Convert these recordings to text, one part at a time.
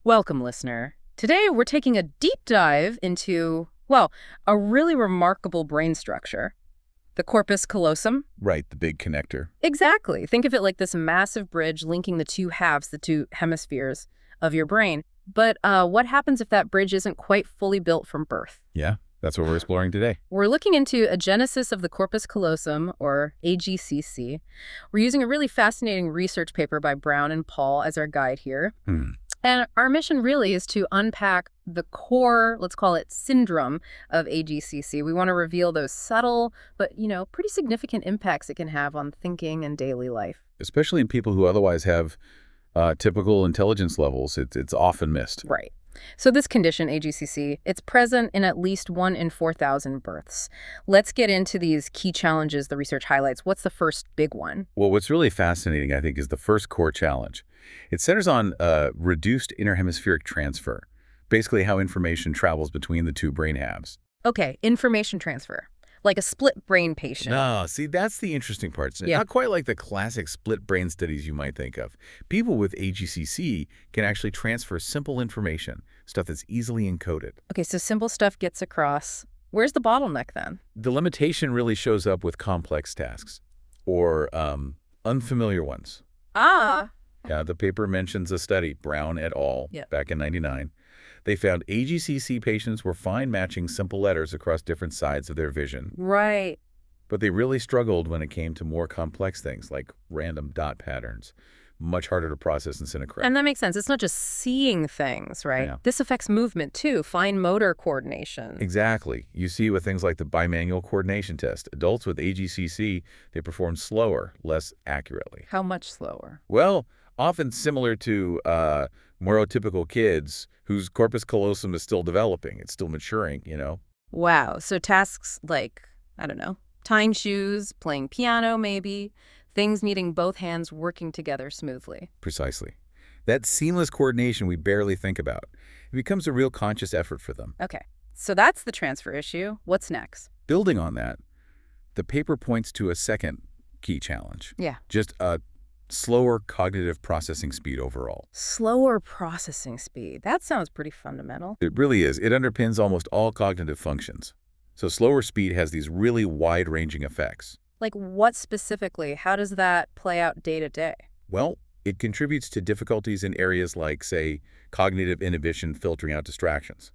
Welcome, listener. Today, we're taking a deep dive into, well, a really remarkable brain structure, the corpus callosum. Right, the big connector. Exactly. Think of it like this massive bridge linking the two halves, the two hemispheres of your brain. But what happens if that bridge isn't quite fully built from birth? Yeah, that's what we're exploring today. We're looking into a genesis of the corpus callosum, or AGCC. We're using a really fascinating research paper by Brown and Paul as our guide here. And our mission really is to unpack the core, let's call it syndrome of AGCC. We want to reveal those subtle, but, pretty significant impacts it can have on thinking and daily life. Especially in people who otherwise have typical intelligence levels, it's often missed. Right. So this condition, AGCC, it's present in at least 1 in 4,000 births. Let's get into these key challenges the research highlights. What's the first big one? Well, what's really fascinating, I think, is the first core challenge. It centers on reduced interhemispheric transfer, basically how information travels between the two brain halves. Okay, information transfer, like a split brain patient. No, see, that's the interesting part. It's Yeah. not quite like the classic split brain studies you might think of. People with AGCC can actually transfer simple information, stuff that's easily encoded. Okay, so simple stuff gets across. Where's the bottleneck then? The limitation really shows up with complex tasks or unfamiliar ones. Ah, Yeah, the paper mentions a study, Brown et al., Yeah. back in '99. They found AGCC patients were fine matching simple letters across different sides of their vision, right. but they really struggled when it came to more complex things like random dot patterns, much harder to process and send correct. And that makes sense. It's not just seeing things, right? Yeah. This affects movement too, fine motor coordination. Exactly. You see with things like the bimanual coordination test, adults with AGCC, they perform slower, less accurately. How much slower? Well, often similar to neurotypical kids whose corpus callosum is still developing. It's still maturing. Wow. So tasks like, I don't know, tying shoes, playing piano maybe, things needing both hands working together smoothly. Precisely. That seamless coordination we barely think about. It becomes a real conscious effort for them. Okay. So that's the transfer issue. What's next? Building on that, the paper points to a second key challenge. Yeah. Just a slower cognitive processing speed overall. Slower processing speed. That sounds pretty fundamental. It really is. It underpins almost all cognitive functions. So slower speed has these really wide-ranging effects. Like what specifically? How does that play out day to day? Well, it contributes to difficulties in areas like, say, cognitive inhibition filtering out distractions,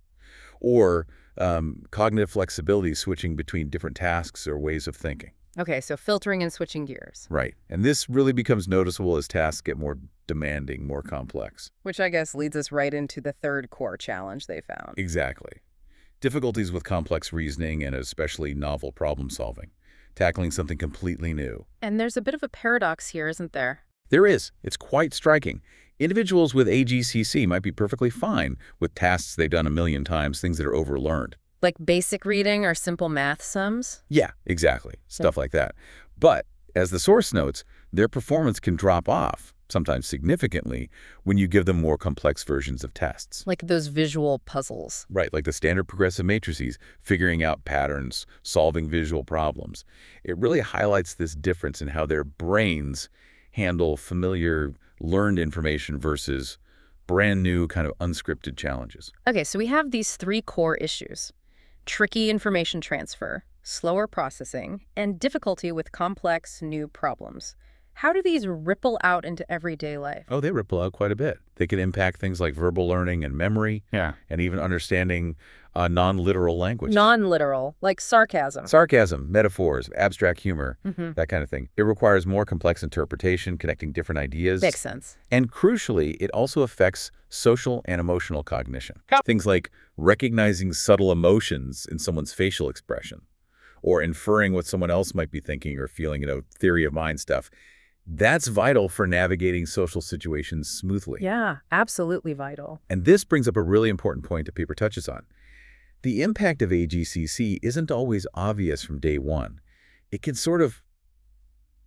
or cognitive flexibility switching between different tasks or ways of thinking. Okay, so filtering and switching gears, Right. And this really becomes noticeable as tasks get more demanding, more complex. which I guess leads us right into the third core challenge they found. Exactly. Difficulties with complex reasoning and especially novel problem solving, tackling something completely new. And there's a bit of a paradox here, isn't there? There is. It's quite striking. Individuals with AGCC might be perfectly fine with tasks they've done a million times, things that are overlearned. Like basic reading or simple math sums? Yeah, exactly. Stuff like that. But as the source notes, their performance can drop off, sometimes significantly, when you give them more complex versions of tests. Like those visual puzzles. Right, like the standard progressive matrices, figuring out patterns, solving visual problems. It really highlights this difference in how their brains handle familiar, learned information versus brand new kind of unscripted challenges. Okay, so we have these three core issues. Tricky information transfer, slower processing, and difficulty with complex new problems. How do these ripple out into everyday life? Oh, they ripple out quite a bit. They can impact things like verbal learning and memory, and even understanding non-literal language. Non-literal, like sarcasm. Sarcasm, metaphors, abstract humor, Mhm. that kind of thing. It requires more complex interpretation, connecting different ideas. Makes sense. And crucially, it also affects social and emotional cognition. Things like recognizing subtle emotions in someone's facial expression, or inferring what someone else might be thinking or feeling, theory of mind stuff. That's vital for navigating social situations smoothly. Yeah, absolutely vital. And this brings up a really important point the paper touches on. The impact of AGCC isn't always obvious from day one. It can sort of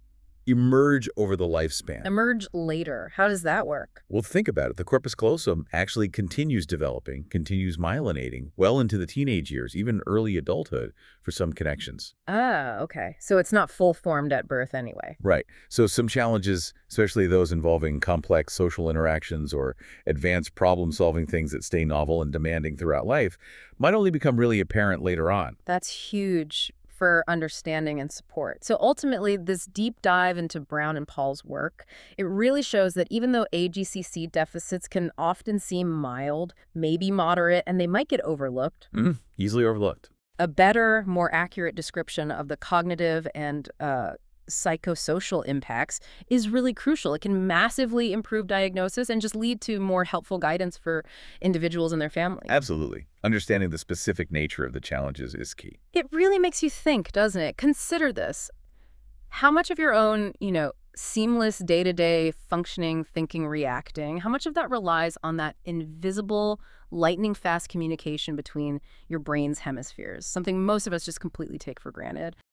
emerge over the lifespan. Emerge later. How does that work? Well, think about it. The corpus callosum actually continues developing, continues myelinating well into the teenage years, even early adulthood for some connections. Ah, okay. So it's not full-formed at birth anyway. Right. So some challenges, especially those involving complex social interactions or advanced problem-solving things that stay novel and demanding throughout life, might only become really apparent later on. That's huge for understanding and support. So ultimately, this deep dive into Brown and Paul's work, it really shows that even though AGCC deficits can often seem mild, maybe moderate, and they might get overlooked, Easily overlooked. a better, more accurate description of the cognitive and psychosocial impacts is really crucial. It can massively improve diagnosis and just lead to more helpful guidance for individuals and their families. Absolutely. Understanding the specific nature of the challenges is key. It really makes you think, doesn't it? Consider this. How much of your own, seamless day-to-day functioning, thinking, reacting, how much of that relies on that invisible, lightning-fast communication between your brain's hemispheres, something most of us just completely take for granted?